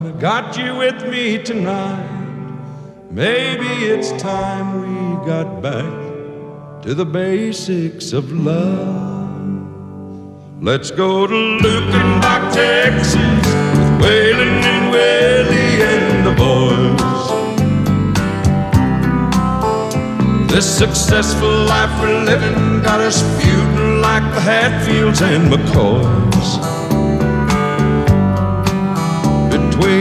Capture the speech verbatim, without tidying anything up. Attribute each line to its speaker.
Speaker 1: Got you with me tonight. Maybe it's time we got back to the basics of love. Let's go to Lukenbach, Texas, with Waylon and Willie and the boys. This successful life we're living got us feuding like the Hatfields and McCoys.